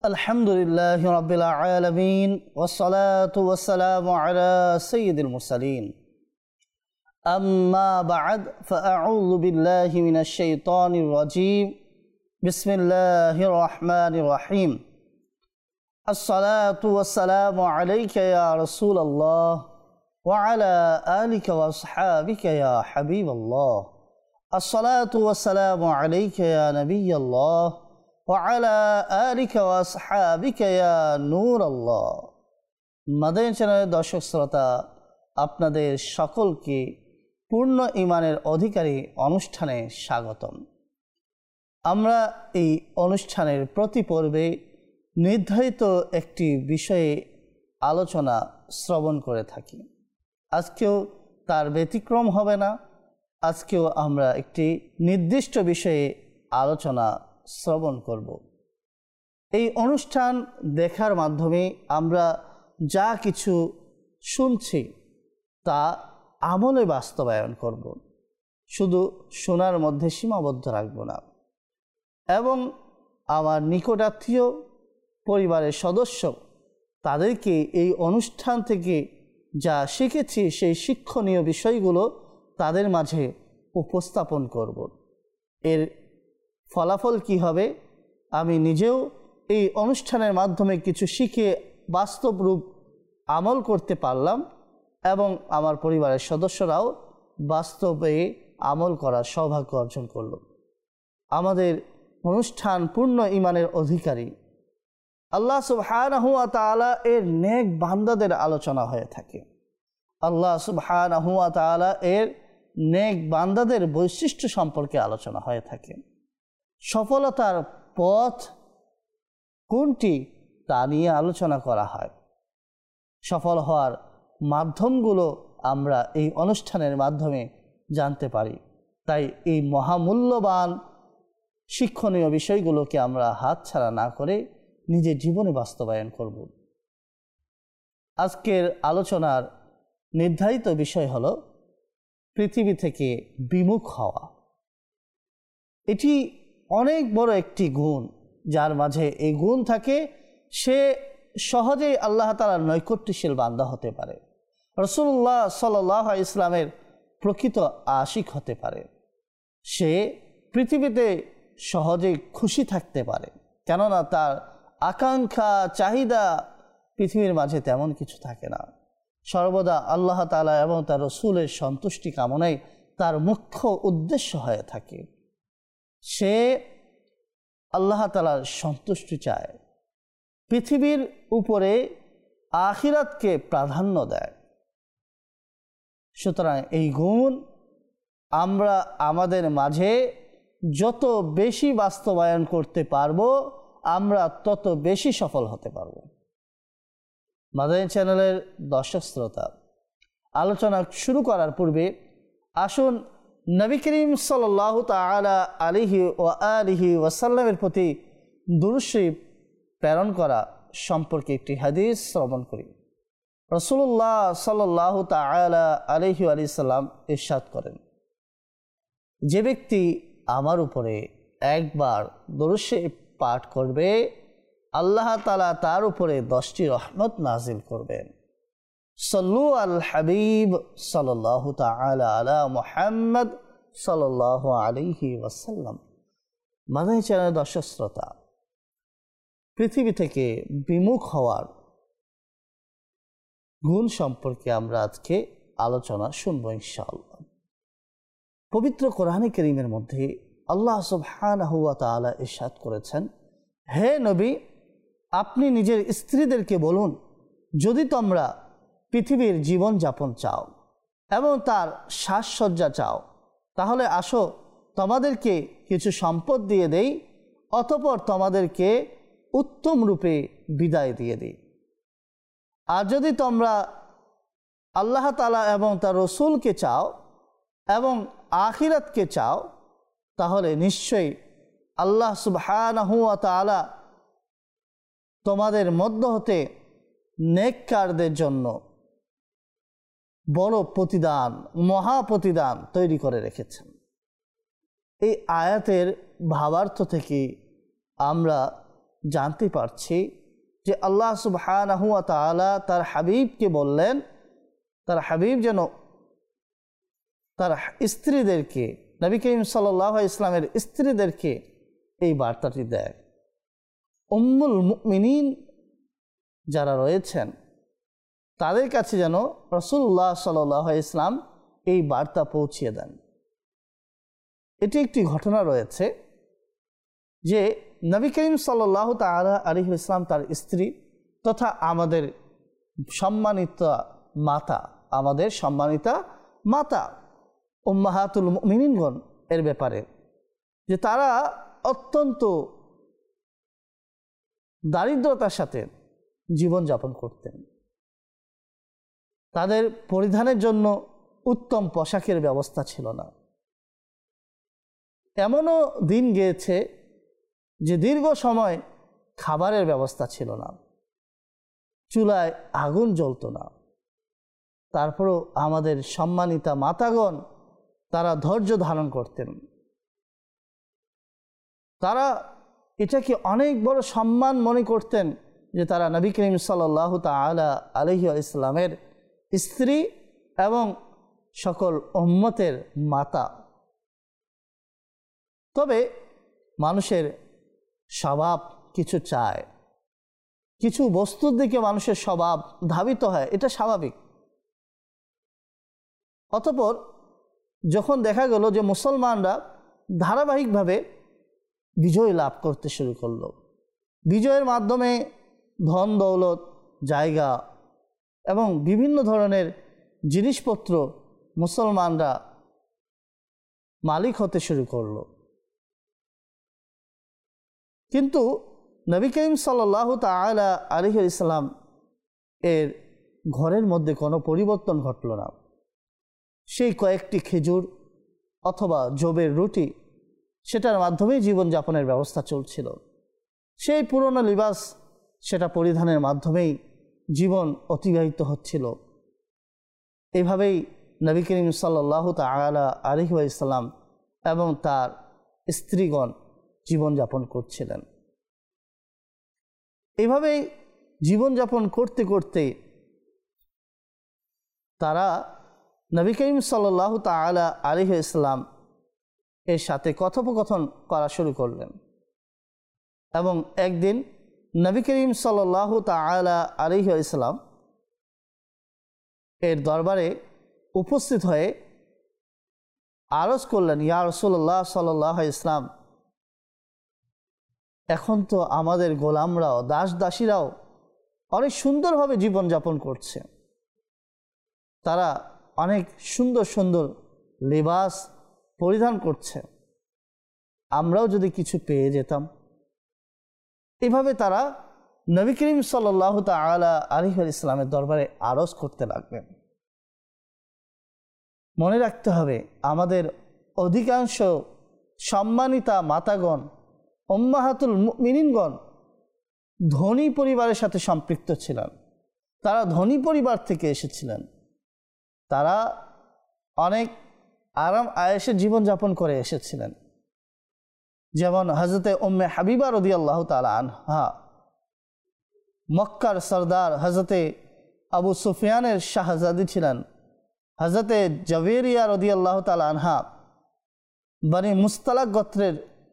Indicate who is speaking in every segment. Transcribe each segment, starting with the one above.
Speaker 1: আলহামদুলিল্লাহি রাব্বিল আলামিন ওয়াসসালাতু ওয়াসসালামু আলা সাইয়্যিদিল মুরসালিন আম্মা বা'দ ফাআউযু বিল্লাহি মিনাশ শাইতানির রাজীম বিসমিল্লাহির রহমানির রহিম আসসালাতু ওয়াসসালামু আলাইকা ইয়া রাসূলাল্লাহ ওয়া আলা আলিকা ওয়া আসহাবিকা ইয়া হাবিবাল্লাহ আসসালাতু ওয়াসসালামু আলাইকা ইয়া নাবিয়াল্লাহ ওয়ালা আলিকা ওয়া আসহাবিকা ইয়া নূরাল্লাহ। মাদানী চ্যানেলের দর্শক শ্রোতা, আপনাদের সকলকে পূর্ণ ঈমানের অধিকারী অনুষ্ঠানে স্বাগতম। আমরা এই অনুষ্ঠানের প্রতি পর্বে নির্ধারিত একটি বিষয়ে আলোচনা শ্রবণ করে থাকি। আজকেও তার ব্যতিক্রম হবে না। আজকেও আমরা একটি নির্দিষ্ট বিষয়ে আলোচনা শ্রবণ করব। এই অনুষ্ঠান দেখার মাধ্যমে আমরা যা কিছু শুনছি তা আমলে বাস্তবায়ন করব, শুধু শোনার মধ্যে সীমাবদ্ধ রাখব না। এবং আমার নিকটাত্মীয় পরিবারের সদস্য তাদেরকে এই অনুষ্ঠান থেকে যা শিখেছি সেই শিক্ষণীয় বিষয়গুলো তাদের মাঝে উপস্থাপন করব। এর ফলাফল কি হবে? আমি নিজেও এই অনুষ্ঠানের মাধ্যমে কিছু শিখে বাস্তব রূপ আমল করতে পারলাম এবং আমার পরিবারের সদস্যরাও বাস্তবে আমল করার সৌভাগ্য অর্জন করল। আমাদের অনুষ্ঠান পূর্ণ ঈমানের অধিকারী আল্লাহ সুবহানাহু ওয়া তাআলা এর নেক বান্দাদের আলোচনা হয়ে থাকে। আল্লাহ সুবহানাহু ওয়া তাআলা এর নেক বান্দাদের বৈশিষ্ট্য সম্পর্কে আলোচনা হয়ে থাকে। সফলতার পথ কোনটি তা নিয়ে আলোচনা করা হয়। সফল হওয়ার মাধ্যমগুলো আমরা এই অনুষ্ঠানের মাধ্যমে জানতে পারি। তাই এই মহামূল্যবান শিক্ষণীয় বিষয়গুলোকে আমরা হাতছাড়া না করে নিজের জীবনে বাস্তবায়ন করব। আজকের আলোচনার নির্ধারিত বিষয় হলো পৃথিবী থেকে বিমুখ হওয়া। এটি অনেক বড় একটি গুণ। যার মাঝে এই গুণ থাকে সে সহজেই আল্লাহ তাআলার নৈকট্যশীল বান্দা হতে পারে, রাসূলুল্লাহ সাল্লাল্লাহু আলাইহি ওয়াসাল্লামের প্রকৃত আশিক হতে পারে। সে পৃথিবীতে সহজেই খুশি থাকতে পারে, কেননা তার আকাঙ্ক্ষা চাহিদা পৃথিবীর মাঝে তেমন কিছু থাকে না। সর্বদা আল্লাহ তাআলা এবং তার রাসূলের সন্তুষ্টি কামনাই তার মুখ্য উদ্দেশ্য হয়ে থাকে। সে আল্লাহ তাআলার সন্তুষ্টি চায়, পৃথিবীর উপরে আখিরাতকে প্রাধান্য দেয়। সুতরাং এই গুণ আমরা আমাদের মাঝে যত বেশি বাস্তবায়ন করতে পারব, আমরা তত বেশি সফল হতে পারব। মাদানী চ্যানেলের দর্শক শ্রোতা, আলোচনা শুরু করার পূর্বে আসুন নবী করিম সাল্লাল্লাহু তাআলা আলাইহি ওয়া আলিহি ওয়াসাল্লামের প্রতি দুরূদ শরীফ প্রেরণ করা সম্পর্কে একটি হাদিস শ্রবণ করি। রাসূলুল্লাহ সাল্লাল্লাহু তাআলা আলাইহি ওয়া সাল্লাম ইরশাদ করেন, যে ব্যক্তি আমার উপরে একবার দুরূদ শরীফ পাঠ করবে, আল্লাহ তাআলা তার উপরে 10টি রহমত নাজিল করবেন। সল্লু আল হাবিব সাল্লাল্লাহু তাআলা আলা মুহাম্মদ সাল্লাল্লাহু আলাইহি ওয়াসাল্লাম। মাদানী চ্যানেলের দর্শক শ্রোতা, পৃথিবী থেকে বিমুখ হওয়ার গুণ সম্পর্কে আমরা আজকে আলোচনা শুনব ইনশাআল্লাহ। পবিত্র কোরআনে কারীমের মধ্যে আল্লাহ সুবহানাহু ওয়া তাআলা ইরশাদ করেছেন, হে নবী, আপনি নিজের স্ত্রীদেরকে বলুন, যদি তোমরা পৃথিবীর জীবন যাপন চাও এবং তার সাজসজ্জা চাও, তাহলে আসো তোমাদেরকে কিছু সম্পদ দিয়ে দেই, অতঃপর তোমাদেরকে উত্তম রূপে বিদায় দিয়ে দিই। আর যদি তোমরা আল্লাহ তাআলা এবং তার রাসূলকে চাও এবং আখিরাতকে চাও, তাহলে নিশ্চয়ই আল্লাহ সুবহানাহু ওয়া তাআলা তোমাদের মধ্য হতে নেককারদের জন্য বড় প্রতিদান, মহা প্রতিদান তৈরি করে রেখেছেন। এই আয়াতের ভাবার্থ থেকে আমরা জানতে পারছি যে আল্লাহ সুবহানাহু ওয়া তাআলা তার হাবিবকে বললেন, তার হাবিব যেন তার স্ত্রীদেরকে, নবী করিম সাল্লাল্লাহু আলাইহি ইসলামের স্ত্রীদেরকে এই বার্তাটি দেয়। উম্মুল মুমিনিন যারা রয়েছেন তাদের কাছে যেন রাসূলুল্লাহ সাল্লাল্লাহু আলাইহি ইসলাম এই বার্তা পৌঁছিয়ে দেন। এটি একটি ঘটনা রয়েছে যে নবী করিম সাল্লাল্লাহু তাআলা আলাইহি ইসলাম তার স্ত্রী তথা আমাদের সম্মানিতা মাতা উম্মাহাতুল মুমিনিনগণ এর ব্যাপারে যে তারা অত্যন্ত দারিদ্রতার সাথে জীবনযাপন করতেন। তাদের পরিধানের জন্য উত্তম পোশাকের ব্যবস্থা ছিল না। এমনও দিন গিয়েছে যে দীর্ঘ সময় খাবারের ব্যবস্থা ছিল না, চুলায় আগুন জ্বলত না। তারপরও আমাদের সম্মানিতা মাতাগণ তারা ধৈর্য ধারণ করতেন। তারা এটাকে অনেক বড় সম্মান মনে করতেন যে তারা নবী করিম সাল্লাল্লাহু তাআলা আলাইহি ইসলামের স্ত্রী এবং সকল উম্মতের মাতা। তবে মানুষের স্বভাব কিছু চায়, কিছু বস্তুর দিকে মানুষের স্বভাব ধাবিত হয়, এটা স্বাভাবিক। অতঃপর যখন দেখা গেল যে মুসলমানরা ধারাবাহিকভাবে বিজয় লাভ করতে শুরু করলো, বিজয়ের মাধ্যমে ধন দৌলত, জায়গা এবং বিভিন্ন ধরনের জিনিসপত্র মুসলমানরা মালিক হতে শুরু করলো, কিন্তু নবী করিম সাল্লাল্লাহু তাআলা আলাইহি ইসলাম এর ঘরের মধ্যে কোনো পরিবর্তন ঘটল না। সেই কয়েকটি খেজুর অথবা জবের রুটি, সেটার মাধ্যমেই জীবনযাপনের ব্যবস্থা চলছিল। সেই পুরনো লিবাস, সেটা পরিধানের মাধ্যমেই জীবন অতিবাহিত হচ্ছিল। এভাবেই নবী করিম সাল্লাল্লাহু তাআলা আলাইহি ওয়াসাল্লাম এবং তার স্ত্রীগণ জীবনযাপন করছিলেন। এভাবেই জীবনযাপন করতে করতে তারা নবী করিম সাল্লাল্লাহু তাআলা আলাইহি ওয়াসাল্লাম এর সাথে কথোপকথন করা শুরু করলেন এবং একদিন নবী করিম সাল্লাল্লাহু তাআলা আলাইহি ওয়াসাল্লাম এর দরবারে উপস্থিত হয়ে আরজ করলেন, ইয়া রাসূলুল্লাহ সাল্লাল্লাহু আলাইহি ওয়াসাল্লাম, এখন তো আমাদের গোলামরাও, দাস দাসীরাও অনেক সুন্দরভাবে জীবনযাপন করছে। তারা অনেক সুন্দর সুন্দর লিবাস পরিধান করছে, আমরাও যদি কিছু পেয়ে যেতাম। এভাবে তারা নবী করিম সাল্লাল্লাহু তাআলা আলাইহি ইসলামের দরবারে আরজ করতে লাগলেন। মনে রাখতে হবে, আমাদের অধিকাংশ সম্মানিতা মাতাগণ, উম্মাহাতুল মুমিনিনগণ ধনী পরিবারের সাথে সম্পৃক্ত ছিলেন। তারা ধনী পরিবার থেকে এসেছিলেন। তারা অনেক আরাম আয়েশে জীবনযাপন করে এসেছিলেন। যেমন হযরতে উম্মে হাবিবা রাদিয়াল্লাহু তাআলা আনহা, মক্কার সরদার হযরতে আবু সুফিয়ানের শাহজাদি ছিলেন। হযরতে জাওয়ারিয়া রাদিয়াল্লাহু তাআলা আনহা বনি মুস্তালাক গোত্রের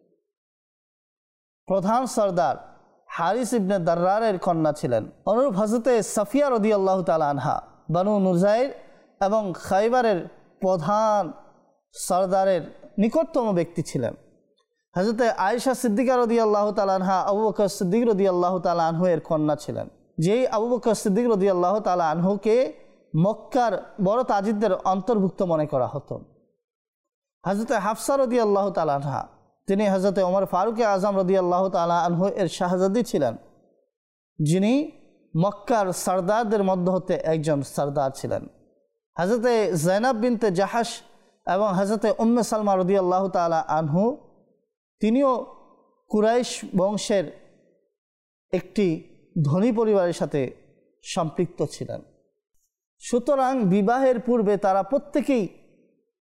Speaker 1: প্রধান সরদার হারিস ইবনে দাররারের কন্যা ছিলেন। অনুরূপ হযরতে সাফিয়া রাদিয়াল্লাহু তাআলা আনহা বনু নুজাইর এবং খাইবারের প্রধান সরদারের নিকটতম ব্যক্তি ছিলেন। হযরতে আয়েশা সিদ্দিকা রাদিয়াল্লাহু তাআলা আনহা আবু বকর সিদ্দিক রাদিয়াল্লাহু তাআলা আনহু এর কন্যা ছিলেন, যেই আবু বকর সিদ্দিক রাদিয়াল্লাহু তাআলা আনহুকে মক্কার বড় তাজিদদের অন্তর্ভুক্ত মনে করা হতো। হযরতে হাফসা রাদিয়াল্লাহু তাআলা আনহা, তিনি হযরতে ওমর ফারুক আজম রাদিয়াল্লাহু তাআলা আনহু এর শাহজাদি ছিলেন, যিনি মক্কার সরদারদের মধ্য হতে একজন সরদার ছিলেন। হযরতে যায়েনব বিনতে জাহাশ এবং হযরতে উম্মে সালমা রাদিয়াল্লাহু তাআলা আনহু, তিনিও কুরাইশ বংশের একটি ধনী পরিবারের সাথে সম্পৃক্ত ছিলেন। সুতরাং বিবাহের পূর্বে তারা প্রত্যেকেই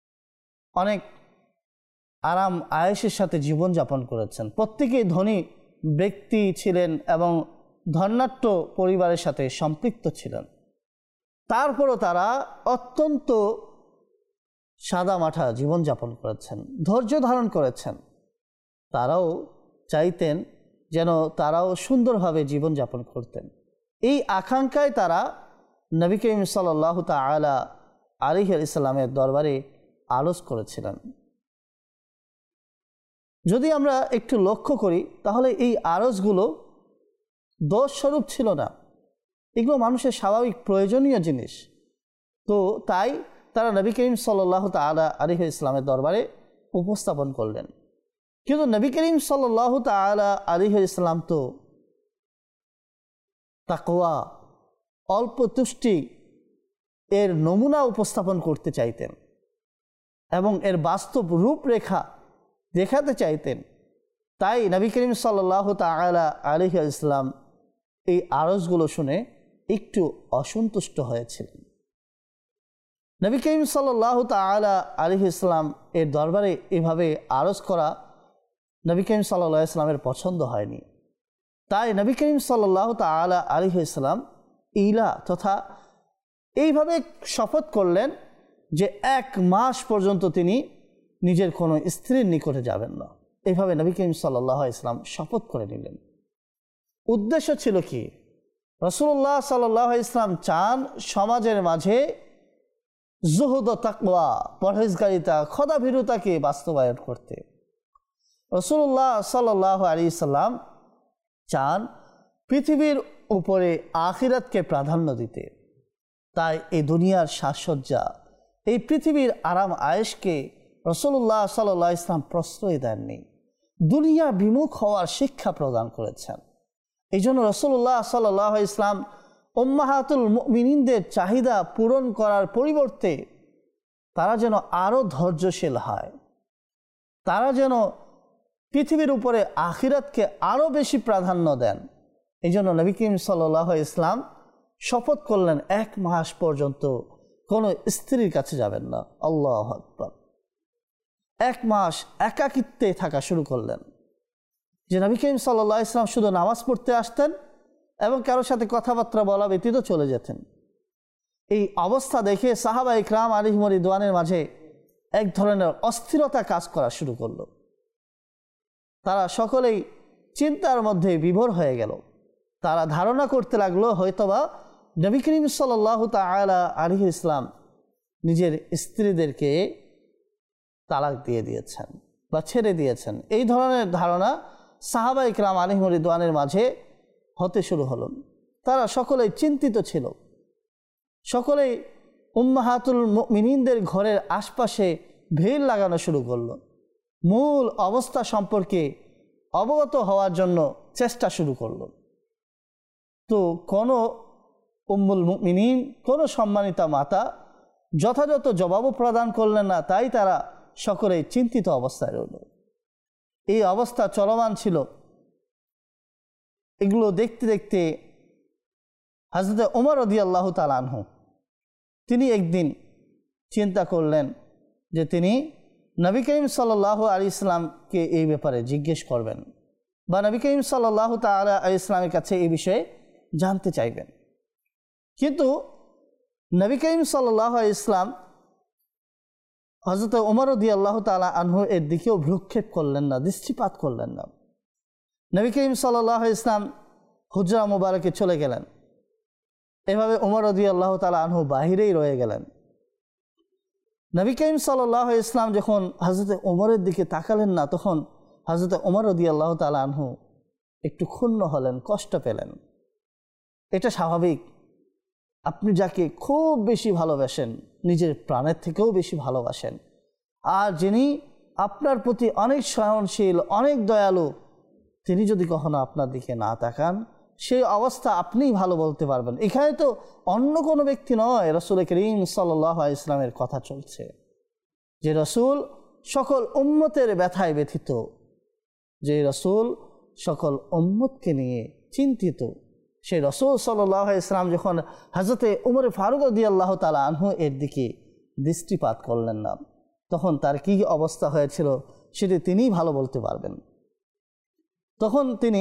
Speaker 1: অনেক আরাম আয়েশের সাথে জীবনযাপন করেছেন। প্রত্যেকেই ধনী ব্যক্তি ছিলেন এবং ধনাঢ্য পরিবারের সাথে সম্পৃক্ত ছিলেন। তারপরও তারা অত্যন্ত সাদামাঠা জীবনযাপন করেছেন, ধৈর্য ধারণ করেছেন। তারাও চাইতেন যেন তারাও সুন্দরভাবে জীবনযাপন করতেন। এই আকাঙ্ক্ষায় তারা নবী করিম সাল্লাল্লাহু তাআলা আলাইহি ওয়াসাল্লামের দরবারে আরজ করেছিলেন। যদি আমরা একটু লক্ষ্য করি তাহলে এই আরজগুলো দোষস্বরূপ ছিল না, এগুলো মানুষের স্বাভাবিক প্রয়োজনীয় জিনিস। তো তাই তারা নবী করিম সাল্লাল্লাহু তাআলা আলাইহি ওয়াসাল্লামের দরবারে উপস্থাপন করলেন। কিন্তু নবী করিম সাল্লাল্লাহু তাআলা আলাইহি ওয়াসাল্লাম তো তাকওয়া, অল্প তুষ্টি এর নমুনা উপস্থাপন করতে চাইতেন এবং এর বাস্তব রূপরেখা দেখাতে চাইতেন। তাই নবী করিম সাল্লাল্লাহু তাআলা আলাইহি ওয়াসাল্লাম এই আরজগুলো শুনে একটু অসন্তুষ্ট হয়েছিলেন। নবী করিম সাল্লাল্লাহু তাআলা আলাইহি ওয়াসাল্লাম এর দরবারে এভাবে আরজ করা নবী করিম সাল্লাল্লাহু আলাইহি ওয়াসাল্লামের পছন্দ হয়নি। তাই নবী করিম সাল্লাল্লাহু তাআলা আলাইহি ওয়াসাল্লাম ইলা তথা এইভাবে শপথ করলেন যে 1 মাস পর্যন্ত তিনি নিজের কোনো স্ত্রীর নিকটে যাবেন না। এইভাবে নবী করিম সাল্লাল্লাহু আলাইহি ওয়াসাল্লাম শপথ করে নিলেন। উদ্দেশ্য ছিল কি? রাসূলুল্লাহ সাল্লাল্লাহু আলাইহি ওয়াসাল্লাম চান সমাজের মাঝে জুহুদ ও তাকওয়া, পরহেজগারিতা, খোদাভীরুতাকে বাস্তবায়ন করতে। রাসূলুল্লাহ সাল্লাল্লাহু আলাইহি ওয়াসাল্লাম চান পৃথিবীর উপরে আখিরাতকে প্রাধান্য দিতে। তাই এই দুনিয়ার সাজসজ্জা, এই পৃথিবীর আরাম আয়েশকে রাসূলুল্লাহ সাল্লাল্লাহু আলাইহি ওয়াসাল্লাম প্রশ্রয় দেননি, দুনিয়া বিমুখ হওয়ার শিক্ষা প্রদান করেছেন। এই জন্য রাসূলুল্লাহ সাল্লাল্লাহু আলাইহি ওয়াসাল্লাম উম্মাহাতুল মুমিনিনদের চাহিদা পূরণ করার পরিবর্তে তারা যেন আরও ধৈর্যশীল হয়, তারা যেন পৃথিবীর উপরে আখিরাতকে আরও বেশি প্রাধান্য দেন। এই জন্য নবী করিম সাল্লাল্লাহু আলাইহি ওয়াসাল্লাম শপথ করলেন 1 মাস পর্যন্ত কোনো স্ত্রীর কাছে যাবেন না। আল্লাহু আকবার। 1 মাস একাকিত্বে থাকা শুরু করলেন। যে নবী করিম সাল্লাল্লাহু আলাইহি ওয়াসাল্লাম শুধু নামাজ পড়তে আসতেন এবং কারোর সাথে কথাবার্তা বলা ব্যতীত চলে যেতেন। এই অবস্থা দেখে সাহাবা ইকরাম আলাইহিম রিদওয়ানের মাঝে এক ধরনের অস্থিরতা কাজ করা শুরু করলো। তারা সকলেই চিন্তার মধ্যে বিভোর হয়ে গেল। তারা ধারণা করতে লাগলো হয়তোবা নবী করিম সাল্লাল্লাহু তাআলা আলাইহি ওয়াসাল্লাম নিজের স্ত্রীদেরকে তালাক দিয়ে দিয়েছেন বা ছেড়ে দিয়েছেন। এই ধরনের ধারণা সাহাবা ইকরাম আলাইহিম রিদওয়ানের মাঝে হতে শুরু হলো। তারা সকলেই চিন্তিত ছিল। সকলেই উম্মাহাতুল মুমিনিনদের ঘরের আশপাশে ভিড় লাগানো শুরু করলো। মূল অবস্থা সম্পর্কে অবগত হওয়ার জন্য চেষ্টা শুরু করলো। তো কোনো উম্মুল মুমিনিন, কোনো সম্মানিতা মাতা যথাযথ জবাবও প্রদান করলেন না। তাই তারা সকলেই চিন্তিত অবস্থায় রইল। এই অবস্থা চলমান ছিল। এগুলো দেখতে দেখতে হযরত ওমর রাদিয়াল্লাহু তাআলা আনহু তিনি একদিন চিন্তা করলেন যে তিনি নবী করিম সাল্লাল্লাহু আলাইহি ওয়াসাল্লামকে এই ব্যাপারে জিজ্ঞেস করবেন বা নবী করিম সাল্লাল্লাহু তাআলা আলাইহি ওয়াসাল্লামের কাছে এই বিষয়ে জানতে চাইবেন। কিন্তু নবী করিম সাল্লাল্লাহু আলাইহি ওয়াসাল্লাম হযরত ওমর রাদিয়াল্লাহু তাআলা আনহু এর দিকেও ভ্রুক্ষেপ করলেন না, দৃষ্টিপাত করলেন না। নবী করিম সাল্লাল্লাহু আলাইহি ওয়াসাল্লাম হুজরা মুবারকে চলে গেলেন। এভাবে ওমর রাদিয়াল্লাহু তাআলা আনহু বাহিরেই রয়ে গেলেন। নবী করিম সাল্লাল্লাহু আলাইহি ওয়াসাল্লাম যখন হযরত ওমরের দিকে তাকালেন না, তখন হযরত ওমর রাদিয়াল্লাহু তাআলা আনহু একটু ক্ষুণ্ণ হলেন, কষ্ট পেলেন। এটা স্বাভাবিক। আপনি যাকে খুব বেশি ভালোবাসেন, নিজের প্রাণের থেকেও বেশি ভালোবাসেন, আর যিনি আপনার প্রতি অনেক সহনশীল, অনেক দয়ালু, তিনি যদি কখনো আপনার দিকে না তাকান, সেই অবস্থা আপনিই ভালো বলতে পারবেন। এখানে তো অন্য কোনো ব্যক্তি নয়, রাসূল করিম সাল্লাল্লাহু আলাইহি ওয়াসাল্লামের কথা চলছে। যে রাসূল সকল উম্মতের ব্যথায় ব্যথিত, যে রাসূল সকল উম্মতকে নিয়ে চিন্তিত, সেই রাসূল সাল্লাল্লাহু আলাইহি ওয়াসাল্লাম যখন হযরতে ওমর ফারুক রাদিয়াল্লাহু তাআলা আনহু এর দিকে দৃষ্টিপাত করলেন না, তখন তার কী অবস্থা হয়েছিল সেটি তিনিই ভালো বলতে পারবেন। তখন তিনি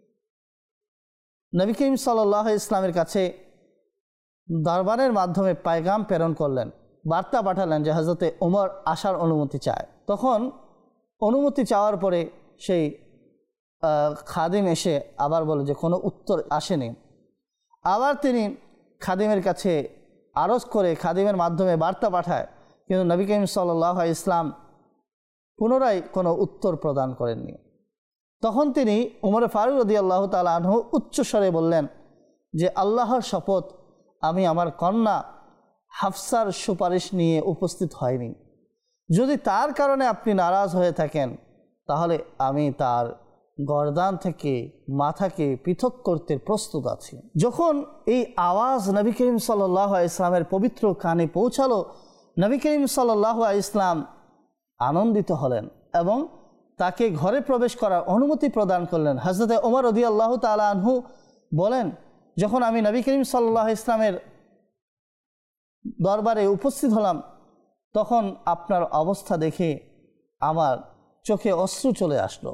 Speaker 1: নবী করিম সাল্লাল্লাহু আলাইহি ইসলামের কাছে দরবারের মাধ্যমে পায়গাম প্রেরণ করলেন, বার্তা পাঠালেন যে হযরতে ওমর আসার অনুমতি চায়। তখন অনুমতি চাওয়ার পরে সেই খাদিম এসে আবার বলে যে কোনো উত্তর আসেনি। আবার তিনি খাদিমের কাছে আরজ করে খাদিমের মাধ্যমে বার্তা পাঠায়, কিন্তু নবী করিম সাল্লাল্লাহু আলাইহি ইসলাম পুনরায় কোনো উত্তর প্রদান করেননি। তখন তিনি উমর ফারুক রাদিয়াল্লাহু তাআলা আনহু উচ্চস্বরে বললেন যে আল্লাহর শপথ, আমি আমার কন্যা হাফসার সুপারিশ নিয়ে উপস্থিত হয়নি। যদি তার কারণে আপনি নারাজ হয়ে থাকেন তাহলে আমি তার গর্দান থেকে মাথাকে পৃথক করতে প্রস্তুত আছি। যখন এই আওয়াজ নবী করিম সাল্লাল্লাহু আলাইহি ইসলামের পবিত্র কানে পৌঁছালো, নবী করিম সাল্লাল্লাহু আলাইহি ইসলাম আনন্দিত হলেন এবং তাকে ঘরে প্রবেশ করার অনুমতি প্রদান করলেন। হযরতে ওমর রাদিয়াল্লাহু তাআলা আনহু বলেন, যখন আমি নবী করিম সাল্লাল্লাহু আলাইহি ইসলামের দরবারে উপস্থিত হলাম তখন আপনার অবস্থা দেখে আমার চোখে অশ্রু চলে আসলো।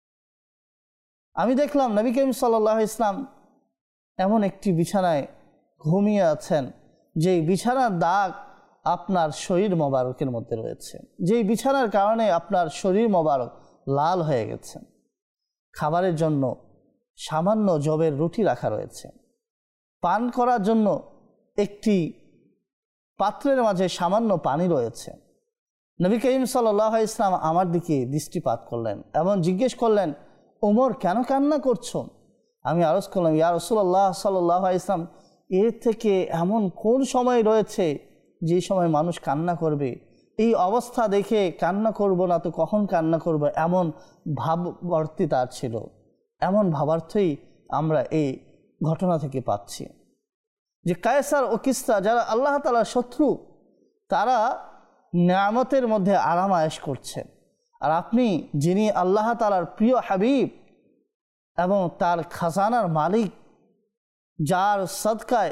Speaker 1: আমি দেখলাম নবী করিম সাল্লাল্লাহু আলাইহি ইসলাম এমন একটি বিছানায় ঘুমিয়ে আছেন যেই বিছানার দাগ আপনার শরীর মোবারকের মধ্যে রয়েছে, যেই বিছানার কারণে আপনার শরীর মোবারক লাল হয়ে গেছে। খাবারের জন্য সামান্য জবের রুটি রাখা রয়েছে, পান করার জন্য একটি পাত্রের মাঝে সামান্য পানি রয়েছে। নবী করিম সাল্লাল্লাহু আলাইহি ইসলাম আমার দিকে দৃষ্টিপাত করলেন এবং জিজ্ঞেস করলেন, ওমর কেন কান্না করছো? আমি আরজ করলাম, ইয়া রাসূলুল্লাহ সাল্লাল্লাহু আলাইহি ইসলাম, এর থেকে এমন কোন সময় রয়েছে যে সময় মানুষ কান্না করবে? এই অবস্থা দেখে কান্না করব না তো কখন কান্না করব, এমন ভাববর্তি তার ছিল। এমন ভাবার্থই আমরা এই ঘটনা থেকে পাচ্ছি যে কায়সার ও কিসরা যারা আল্লাহ তাআলার শত্রু, তারা নিয়ামতের মধ্যে আরাম আয়েশ করছেন, আর আপনি যিনি আল্লাহ তাআলার প্রিয় হাবিব এবং তার খাজানার মালিক, যার সদকায়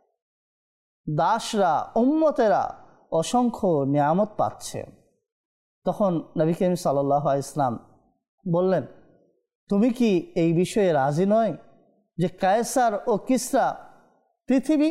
Speaker 1: দাসরা উম্মতেরা অসংখ্য নিয়ামত পাচ্ছে, তখন নবী করিম সাল্লাল্লাহু আলাইহি ইসলাম বললেন, তুমি কি এই বিষয়ে রাজি নয় যে কায়সার ও কিসরা পৃথিবী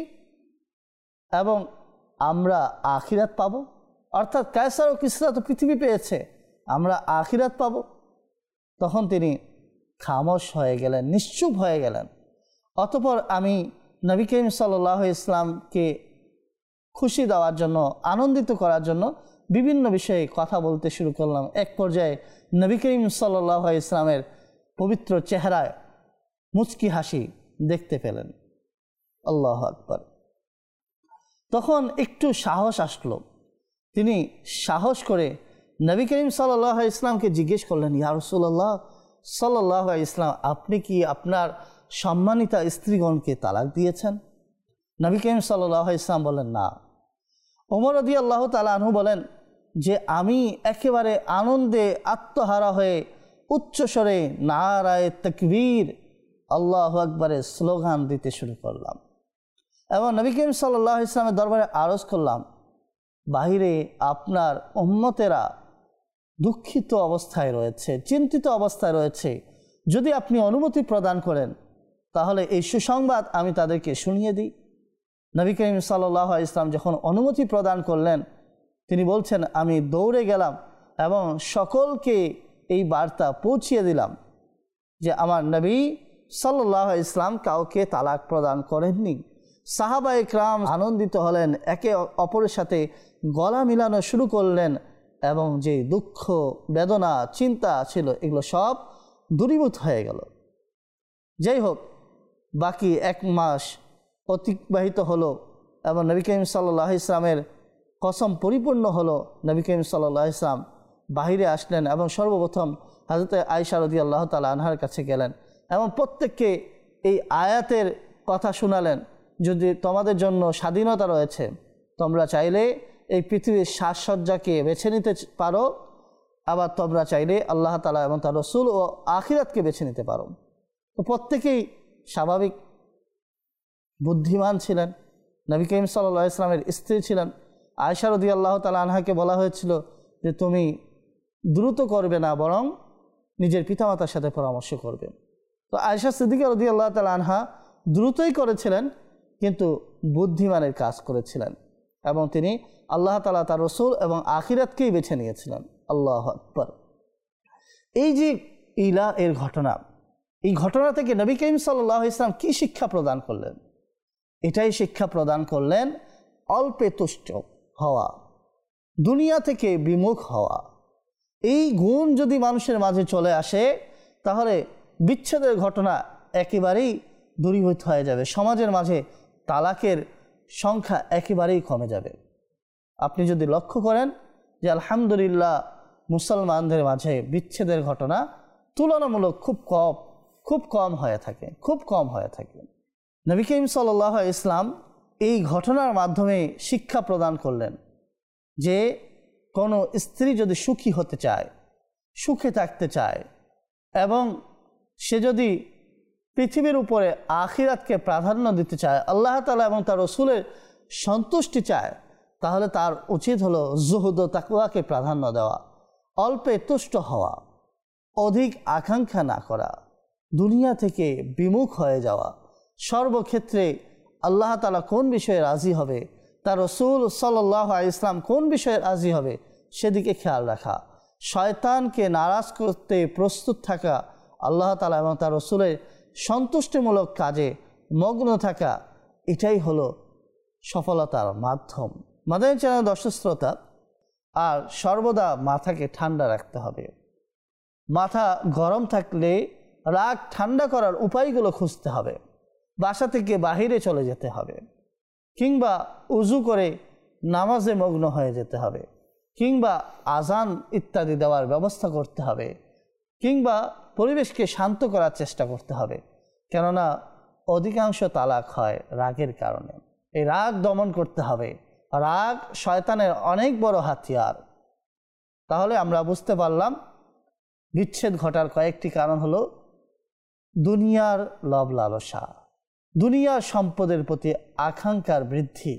Speaker 1: এবং আমরা আখিরাত পাব? অর্থাৎ কায়সার ও কিসরা তো পৃথিবী পেয়েছে, আমরা আখিরাত পাব। তখন তিনি খামোশ হয়ে গেলেন, নিশ্চুপ হয়ে গেলেন। অতঃপর আমি নবী করিম সাল্লাল্লাহু আলাইহি ইসলামকে খুশি দেওয়ার জন্য, আনন্দিত করার জন্য বিভিন্ন বিষয়ে কথা বলতে শুরু করলাম। এক পর্যায়ে নবী করিম সাল্লাল্লাহু আলাইহি ইসলামের পবিত্র চেহারায় মুচকি হাসি দেখতে পেলেন। আল্লাহু আকবার। তখন একটু সাহস আসলো, তিনি সাহস করে নবী করিম সাল্লাল্লাহু আলাইহি ইসলামকে জিজ্ঞেস করলেন, ইয়া রাসূলুল্লাহ সাল্লাল্লাহু আলাইহি ইসলাম, আপনি কি আপনার সম্মানিতা স্ত্রীগণকে তালাক দিয়েছেন? নবী করিম সাল্লাল্লাহু আলাইহি ইসলাম বলেন, না। ওমর রাদিয়াল্লাহু তাআলা আনহু বলেন যে আমি একেবারে আনন্দে আত্মহারা হয়ে উচ্চস্বরে নারায়ে তাকবীর আল্লাহু আকবারের স্লোগান দিতে শুরু করলাম এবং নবী করিম সাল্লাল্লাহু আলাইহি ইসলামের দরবারে আরজ করলাম, বাহিরে আপনার উম্মতেরা দুঃখিত অবস্থায় রয়েছে, চিন্তিত অবস্থায় রয়েছে, যদি আপনি অনুমতি প্রদান করেন তাহলে এই সুসংবাদ আমি তাদেরকে শুনিয়ে দিই। নবী করিম সাল্লাল্লাহু আলাইহি ইসলাম যখন অনুমতি প্রদান করলেন, তিনি বলছেন, আমি দৌড়ে গেলাম এবং সকলকে এই বার্তা পৌঁছিয়ে দিলাম যে আমার নবী সাল্লাল্লাহু আলাইহি ইসলাম কাউকে তালাক প্রদান করেননি। সাহাবায়ে কেরাম আনন্দিত হলেন, একে অপরের সাথে গলা মিলানো শুরু করলেন এবং যে দুঃখ বেদনা চিন্তা ছিল এগুলো সব দূরীভূত হয়ে গেল। যাই হোক, বাকি 1 মাস অতিবাহিত হলো এবং নবী করিম সাল্লাল্লাহু আলাইহি ইসলামের কসম পরিপূর্ণ হলো। নবী করিম সাল্লাল্লাহু আলাইহি ইসলাম বাহিরে আসলেন এবং সর্বপ্রথম হযরত আয়েশা রাদিয়াল্লাহু তাআলা আনহার কাছে গেলেন এবং প্রত্যেককে এই আয়াতের কথা শোনালেন, যদি তোমাদের জন্য স্বাধীনতা রয়েছে, তোমরা চাইলে এই পৃথিবীর সাজসজ্জাকে বেছে নিতে পারো, আবার তোমরা চাইলে আল্লাহ তাআলা এবং তার রাসূল ও আখিরাতকে বেছে নিতে পারো। তো প্রত্যেকেই স্বাভাবিক বুদ্ধিমান ছিলেন। নবী করিম সাল্লাল্লাহু আলাইহি ইসলামের স্ত্রী ছিলেন আয়েশা রাদিয়াল্লাহু তাআলা আনহাকে বলা হয়েছিল যে তুমি দ্রুত করবে না, বরং নিজের পিতামাতার সাথে পরামর্শ করবেন। তো আয়েশা সিদ্দিকা রাদিয়াল্লাহু তাআলা আনহা দ্রুতই করেছিলেন, কিন্তু বুদ্ধিমানের কাজ করেছিলেন এবং তিনি আল্লাহ তাআলা তার রাসূল এবং আখিরাতকেই বেছে নিয়েছিলেন। আল্লাহু আকবার। এই যে ইলা এর ঘটনা, এই ঘটনা থেকে নবী করিম সাল্লাল্লাহু আলাইহি ওয়াসাল্লাম কি শিক্ষা প্রদান করলেন? এটাই শিক্ষা প্রদান করলেন, অল্পে তুষ্ট হওয়া, দুনিয়া থেকে বিমুখ হওয়া। এই গুণ যদি মানুষের মাঝে চলে আসে তাহলে বিচ্ছেদের ঘটনা একেবারেই দূরীভূত হয়ে যাবে, সমাজের মাঝে তালাকের সংখ্যা একেবারেই কমে যাবে। আপনি যদি লক্ষ্য করেন যে আলহামদুলিল্লাহ মুসলমানদের মাঝে বিচ্ছেদের ঘটনা তুলনামূলক খুব কম হয়ে থাকে। নবী করিম সাল্লাল্লাহু আলাইহি ওয়াসাল্লাম এই ঘটনার মাধ্যমে শিক্ষা প্রদান করলেন যে কোনো স্ত্রী যদি সুখী হতে চায়, সুখে থাকতে চায় এবং সে যদি পৃথিবীর উপরে আখিরাতকে প্রাধান্য দিতে চায়, আল্লাহ তাআলা এবং তার রাসূলের সন্তুষ্টি চায়, তাহলে তার উচিত হলো জুহুদ ও তাকওয়াকে প্রাধান্য দেওয়া, অল্পে তুষ্ট হওয়া, অধিক আকাঙ্ক্ষা না করা, দুনিয়া থেকে বিমুখ হয়ে যাওয়া, সর্বক্ষেত্রে আল্লাহ তাআলা কোন বিষয়ে রাজি হবে, তার রাসূল সাল্লাল্লাহু আলাইহি ওয়াসাল্লাম কোন বিষয়ে রাজি হবে সেদিকে খেয়াল রাখা, শয়তানকে নারাজ করতে প্রস্তুত থাকা, আল্লাহ তাআলা এবং তার রাসূলের সন্তুষ্টিমূলক কাজে মগ্ন থাকা, এটাই হলো সফলতার মাধ্যম। মাদানী চ্যানেল দর্শক শ্রোতা, আর সর্বদা মাথাকে ঠান্ডা রাখতে হবে। মাথা গরম থাকলে রাগ ঠান্ডা করার উপায়গুলো খুঁজতে হবে। বাসা থেকে বাহিরে চলে যেতে হবে, কিংবা উজু করে নামাজে মগ্ন হয়ে যেতে হবে, কিংবা আজান ইত্যাদি দেওয়ার ব্যবস্থা করতে হবে, কিংবা পরিবেশকে শান্ত করার চেষ্টা করতে হবে। কেননা অধিকাংশ তালাক হয় রাগের কারণে। এই রাগ দমন করতে হবে। রাগ শয়তানের অনেক বড় হাতিয়ার। তাহলে আমরা বুঝতে পারলাম বিচ্ছেদ ঘটার কয়েকটি কারণ হলো দুনিয়ার লোভ লালসা, দুনিয়ার সম্পদের প্রতি আকাঙ্ক্ষার বৃদ্ধি,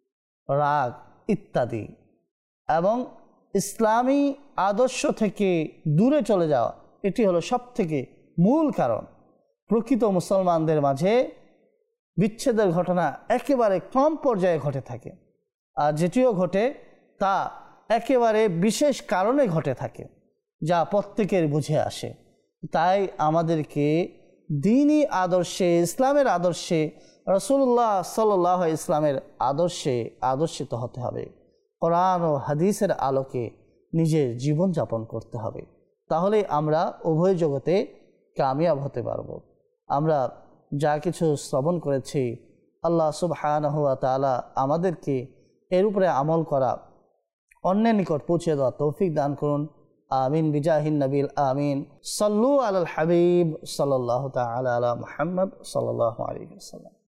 Speaker 1: রাগ ইত্যাদি, এবং ইসলামী আদর্শ থেকে দূরে চলে যাওয়া। এটি হলো সবথেকে মূল কারণ। প্রকৃত মুসলমানদের মাঝে বিচ্ছেদের ঘটনা একেবারে কম পর্যায়ে ঘটে থাকে, আর যেটিও ঘটে তা একেবারে বিশেষ কারণে ঘটে থাকে, যা প্রত্যেকের বুঝে আসে। তাই আমাদেরকে দ্বীনি আদর্শে, ইসলামের আদর্শে, রাসূলুল্লাহ সাল্লাল্লাহু আলাইহি ইসলামের আদর্শে আদর্শিত হতে হবে। কোরআন ও হাদিসের আলোকে নিজের জীবনযাপন করতে হবে। তাহলে আমরা উভয় জগতে কামিয়াব হতে পারব। আমরা যা কিছু শ্রবণ করেছি, আল্লাহ সুবহানাহু ওয়া তাআলা আমাদেরকে এর উপরে আমল করা, অন্যের নিকট পৌঁছে দেওয়া তৌফিক দান করুন। আমিন বিজাহিন নবীল আমিন। সাল্লু আলাল হাবিব সাল্লাল্লাহু তাআলা আলা মুহাম্মদ সাল্লাল্লাহু আলাইহি ওয়াসাল্লাম।